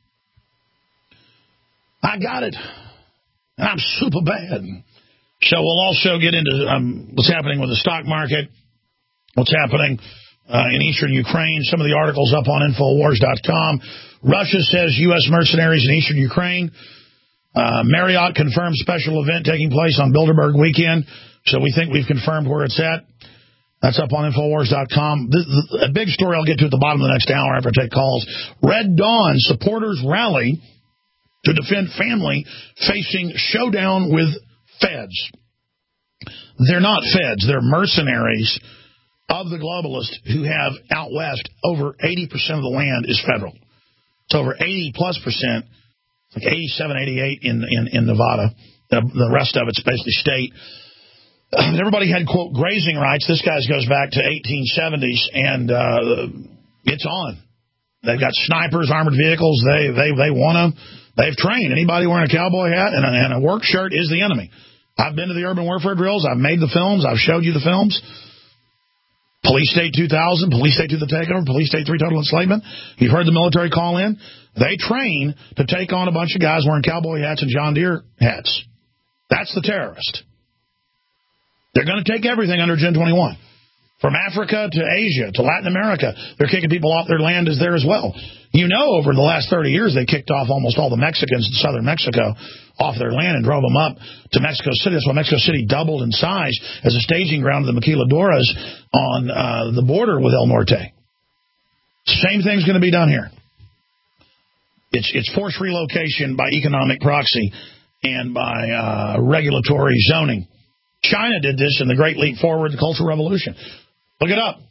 I got it. And I'm super bad. So we'll also get into um, what's happening with the stock market, what's happening uh, in eastern Ukraine, some of the articles up on Infowars dot com. Russia says U S mercenaries in eastern Ukraine. Uh, Marriott confirmed special event taking place on Bilderberg weekend, so we think we've confirmed where it's at. That's up on Infowars dot com. This, this, a big story I'll get to at the bottom of the next hour after I take calls. Red Dawn supporters rally to defend family facing showdown with feds. They're not feds. They're mercenaries of the globalists who have out west over eighty percent of the land is federal. It's over eighty plus percent. Like eighty-seven, eighty-eight in, in, in Nevada. The, the rest of it's basically state. Uh, everybody had, quote, grazing rights. This guy's goes back to eighteen seventies, and uh, it's on. They've got snipers, armored vehicles. They they they want to. They've trained. Anybody wearing a cowboy hat and a, and a work shirt is the enemy. I've been to the urban warfare drills. I've made the films. I've showed you the films. Police State two thousand, Police State to the Takeover, Police State three Total Enslavement. You've heard the military call in. They train to take on a bunch of guys wearing cowboy hats and John Deere hats. That's the terrorist. They're going to take everything under Gen twenty-one. From Africa to Asia to Latin America, they're kicking people off their land as there as well. You know, over the last thirty years, they kicked off almost all the Mexicans in southern Mexico off their land and drove them up to Mexico City. That's why Mexico City doubled in size as a staging ground of the maquiladoras on uh, the border with El Norte. Same thing's going to be done here. It's, it's forced relocation by economic proxy and by uh, regulatory zoning. China did this in the Great Leap Forward, the Cultural Revolution. Look it up.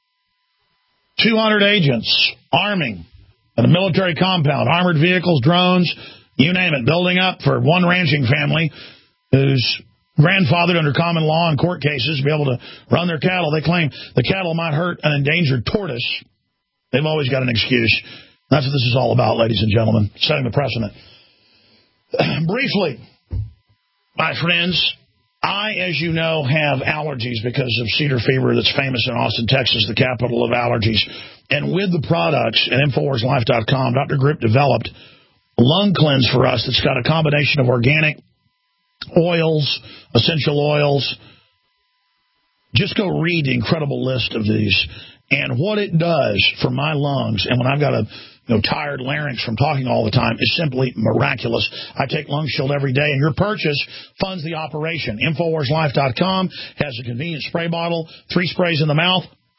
two hundred agents arming at a military compound, armored vehicles, drones, you name it, building up for one ranching family who's grandfathered under common law in court cases to be able to run their cattle. They claim the cattle might hurt an endangered tortoise. They've always got an excuse. That's what this is all about, ladies and gentlemen, setting the precedent. Briefly, my friends, I, as you know, have allergies because of cedar fever that's famous in Austin, Texas, the capital of allergies. And with the products at Infowars Life dot com, Doctor Grip developed lung cleanse for us that's got a combination of organic oils, essential oils. Just go read the incredible list of these and what it does for my lungs. And when I've got a, you know, tired larynx from talking all the time is simply miraculous. I take Lung Shield every day, and your purchase funds the operation. Infowars Life dot com has a convenient spray bottle, three sprays in the mouth,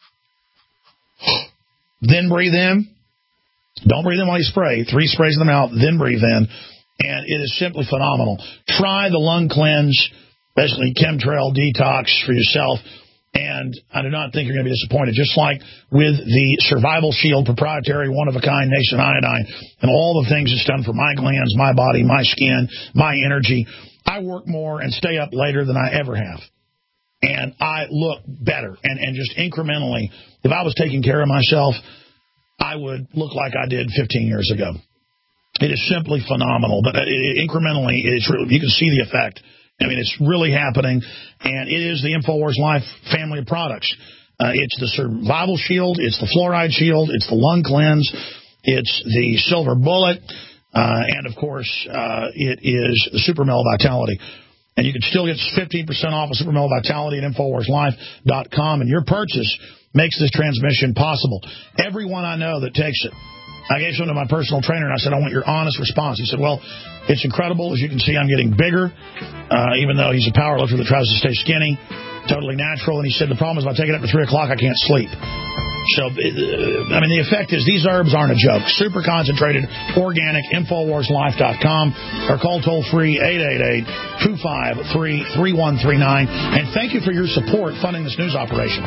then breathe in. Don't breathe in while you spray. Three sprays in the mouth, then breathe in. And it is simply phenomenal. Try the lung cleanse, basically chemtrail detox for yourself, and I do not think you're going to be disappointed. Just like with the Survival Shield proprietary one-of-a-kind Nation iodine and all the things it's done for my glands, my body, my skin, my energy, I work more and stay up later than I ever have. And I look better. And, and just incrementally, if I was taking care of myself, I would look like I did fifteen years ago. It is simply phenomenal. But it, it, incrementally, it's really, you can see the effect. I mean, it's really happening, and it is the InfoWars Life family of products. Uh, it's the Survival Shield, it's the Fluoride Shield, it's the Lung Cleanse, it's the Silver Bullet, uh, and, of course, uh, it is the Super Male Vitality. And you can still get fifteen percent off of Super Male Vitality at Infowars Life dot com, and your purchase makes this transmission possible. Everyone I know that takes it, I gave some to my personal trainer, and I said, I want your honest response. He said, well, it's incredible. As you can see, I'm getting bigger, uh, even though he's a power lifter that tries to stay skinny, totally natural. And he said, the problem is if I take it up to three o'clock, I can't sleep. So, uh, I mean, the effect is these herbs aren't a joke. Super concentrated, organic, Infowars Life dot com, or call toll-free eight eight eight, two five three, three one three nine. And thank you for your support funding this news operation.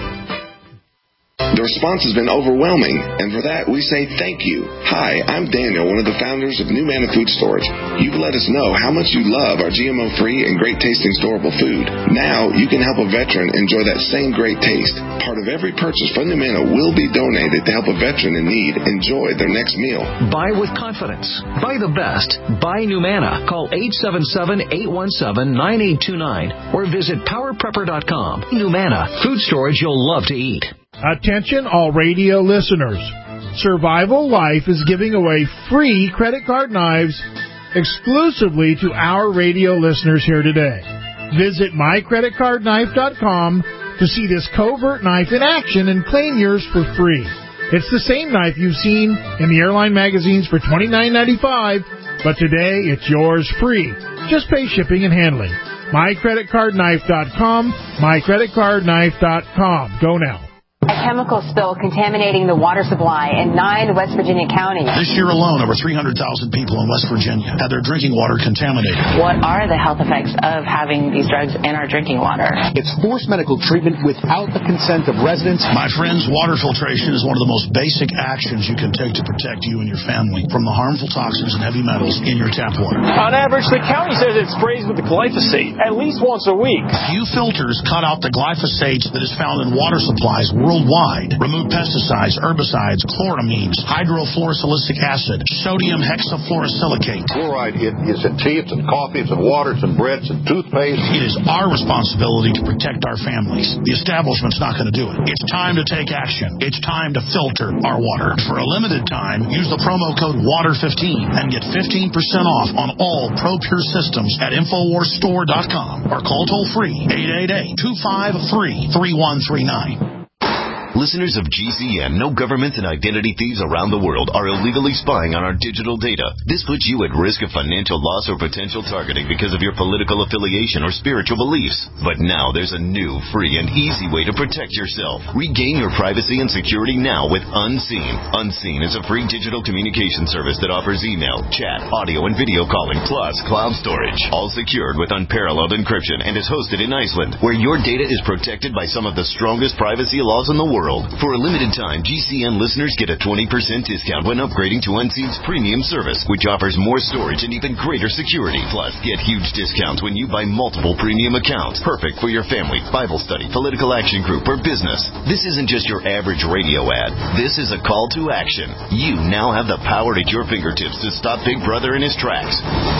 The response has been overwhelming, and for that, we say thank you. Hi, I'm Daniel, one of the founders of New Manna Food Storage. You've let us know how much you love our G M O-free and great-tasting storable food. Now, you can help a veteran enjoy that same great taste. Part of every purchase from New Manna will be donated to help a veteran in need enjoy their next meal. Buy with confidence. Buy the best. Buy New Manna. Call eight seven seven, eight one seven, nine eight two nine or visit power prepper dot com. New Manna, food storage you'll love to eat. Attention all radio listeners. Survival Life is giving away free credit card knives exclusively to our radio listeners here today. Visit my credit card knife dot com to see this covert knife in action and claim yours for free. It's the same knife you've seen in the airline magazines for twenty-nine ninety-five, but today it's yours free. Just pay shipping and handling. my credit card knife dot com, my credit card knife dot com. Go now. A chemical spill contaminating the water supply in nine West Virginia counties. This year alone, over three hundred thousand people in West Virginia had their drinking water contaminated. What are the health effects of having these drugs in our drinking water? It's forced medical treatment without the consent of residents. My friends, water filtration is one of the most basic actions you can take to protect you and your family from the harmful toxins and heavy metals in your tap water. On average, the county says it sprays with the glyphosate at least once a week. Few filters cut out the glyphosate that is found in water supplies worldwide. Remove pesticides, herbicides, chloramines, hydrofluorosilicic acid, sodium hexafluorosilicate. Fluoride it is in tea, it's in coffee, it's in water, it's in bread, it's in toothpaste. It is our responsibility to protect our families. The establishment's not going to do it. It's time to take action. It's time to filter our water. For a limited time, use the promo code water fifteen and get fifteen percent off on all ProPure systems at infowars store dot com or call toll-free eight eight eight, two five three, three one three nine. Listeners of G C N know governments and identity thieves around the world are illegally spying on our digital data. This puts you at risk of financial loss or potential targeting because of your political affiliation or spiritual beliefs. But now there's a new, free, and easy way to protect yourself. Regain your privacy and security now with Unseen. Unseen is a free digital communication service that offers email, chat, audio, and video calling, plus cloud storage. All secured with unparalleled encryption and is hosted in Iceland, where your data is protected by some of the strongest privacy laws in the world. For a limited time, G C N listeners get a twenty percent discount when upgrading to Unseen's premium service, which offers more storage and even greater security. Plus, get huge discounts when you buy multiple premium accounts. Perfect for your family, Bible study, political action group, or business. This isn't just your average radio ad. This is a call to action. You now have the power at your fingertips to stop Big Brother in his tracks.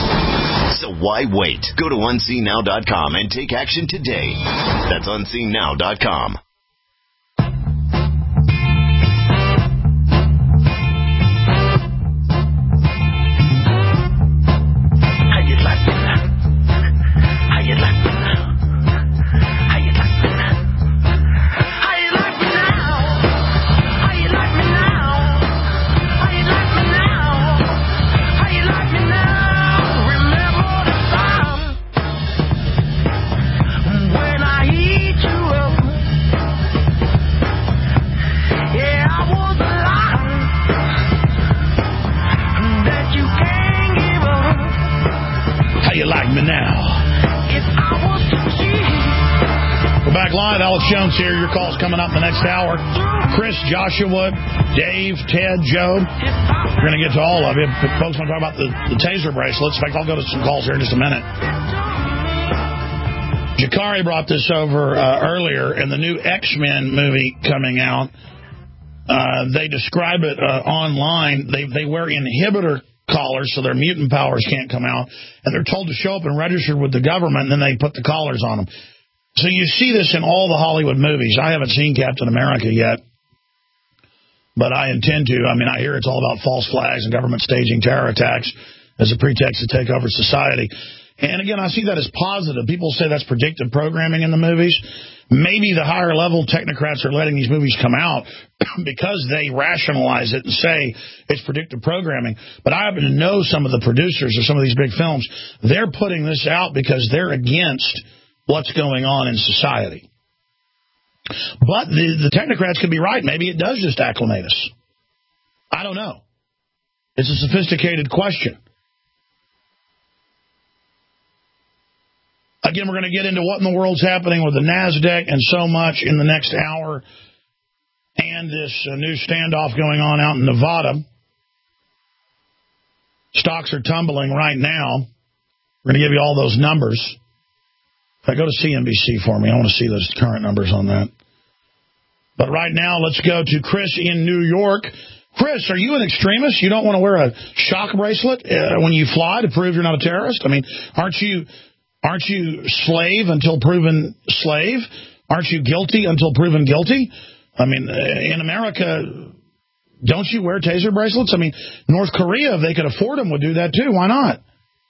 So why wait? Go to unseen now dot com and take action today. That's unseen now dot com. How you like me now? We're back live. Alex Jones here. Your call's coming up in the next hour. Chris, Joshua, Dave, Ted, Joe. We're going to get to all of you. Folks want to talk about the, the taser bracelets. In fact, I'll go to some calls here in just a minute. Jakari brought this over uh, earlier in the new X-Men movie coming out. Uh, they describe it uh, online. They they wear inhibitor collars so their mutant powers can't come out. And they're told to show up and register with the government, and then they put the collars on them. So you see this in all the Hollywood movies. I haven't seen Captain America yet, but I intend to. I mean, I hear it's all about false flags and government staging terror attacks as a pretext to take over society. And again, I see that as positive. People say that's predictive programming in the movies. Maybe the higher level technocrats are letting these movies come out because they rationalize it and say it's predictive programming. But I happen to know some of the producers of some of these big films. They're putting this out because they're against what's going on in society. But the, the technocrats could be right. Maybe it does just acclimate us. I don't know. It's a sophisticated question. Again, we're going to get into what in the world's happening with the NASDAQ and so much in the next hour, and this uh, new standoff going on out in Nevada. Stocks are tumbling right now. We're going to give you all those numbers. If I go to C N B C for me, I want to see those current numbers on that. But right now, let's go to Chris in New York. Chris, are you an extremist? You don't want to wear a shock bracelet uh, when you fly to prove you're not a terrorist? I mean, aren't you... Aren't you slave until proven slave? Aren't you guilty until proven guilty? I mean, in America, don't you wear taser bracelets? I mean, North Korea, if they could afford them, would do that too. Why not?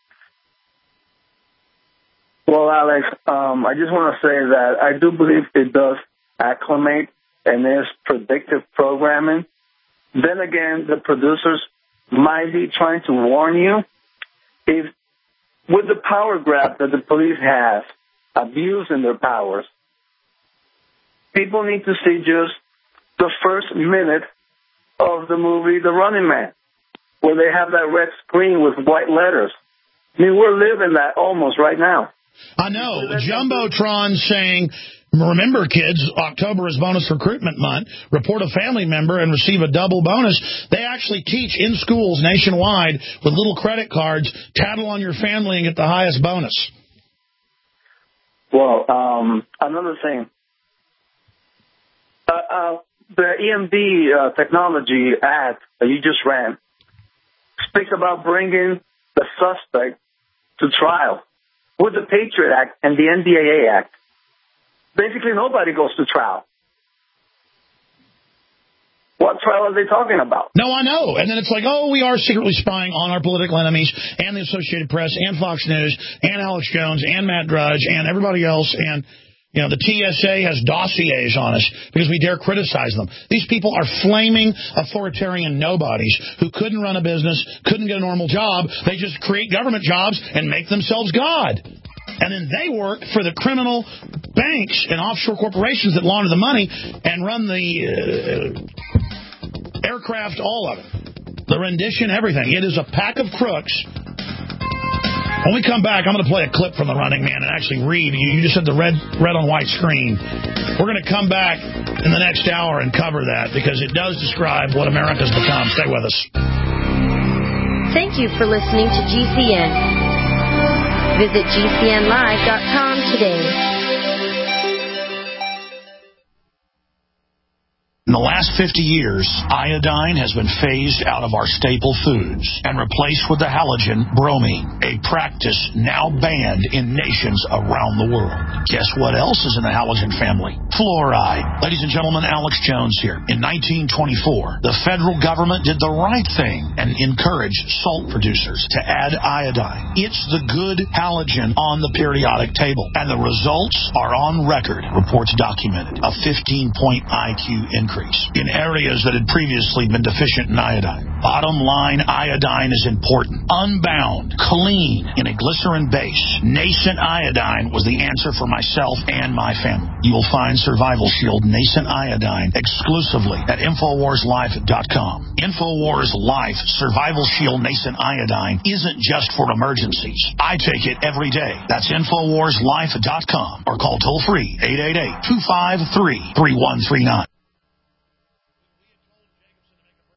Well, Alex, um, I just want to say that I do believe it does acclimate and is predictive programming. Then again, the producers might be trying to warn you. If with the power grab that the police have, abusing their powers, people need to see just the first minute of the movie The Running Man, where they have that red screen with white letters. I mean, we're living that almost right now. I know. Jumbotron saying, remember, kids, October is bonus recruitment month. Report a family member and receive a double bonus. They actually teach in schools nationwide with little credit cards, tattle on your family and get the highest bonus. Well, um, another thing. Uh, uh, the E M D uh, Technology Act that you just ran speaks about bringing the suspect to trial with the Patriot Act and the N D A A Act. Basically, nobody goes to trial. What trial are they talking about? No, I know. And then it's like, oh, we are secretly spying on our political enemies and the Associated Press and Fox News and Alex Jones and Matt Drudge and everybody else. And, you know, the T S A has dossiers on us because we dare criticize them. These people are flaming authoritarian nobodies who couldn't run a business, couldn't get a normal job. They just create government jobs and make themselves God. And then they work for the criminal banks and offshore corporations that launder the money and run the uh, aircraft, all of it. The rendition, everything. It is a pack of crooks. When we come back, I'm going to play a clip from The Running Man and actually read. You, you just said the red, red on white screen. We're going to come back in the next hour and cover that because it does describe what America's become. Stay with us. Thank you for listening to G C N. Visit G C N live dot com today. In the last fifty years, iodine has been phased out of our staple foods and replaced with the halogen bromine, a practice now banned in nations around the world. Guess what else is in the halogen family? Fluoride. Ladies and gentlemen, Alex Jones here. In nineteen twenty-four, the federal government did the right thing and encouraged salt producers to add iodine. It's the good halogen on the periodic table, and the results are on record. Reports documented a fifteen-point I Q increase in areas that had previously been deficient in iodine. Bottom line, iodine is important. Unbound, clean, in a glycerin base. Nascent iodine was the answer for myself and my family. You will find Survival Shield Nascent Iodine exclusively at Infowars Life dot com. Infowars Life Survival Shield Nascent Iodine isn't just for emergencies. I take it every day. That's Infowars Life dot com or call toll free eight eight eight, two five three, three one three nine.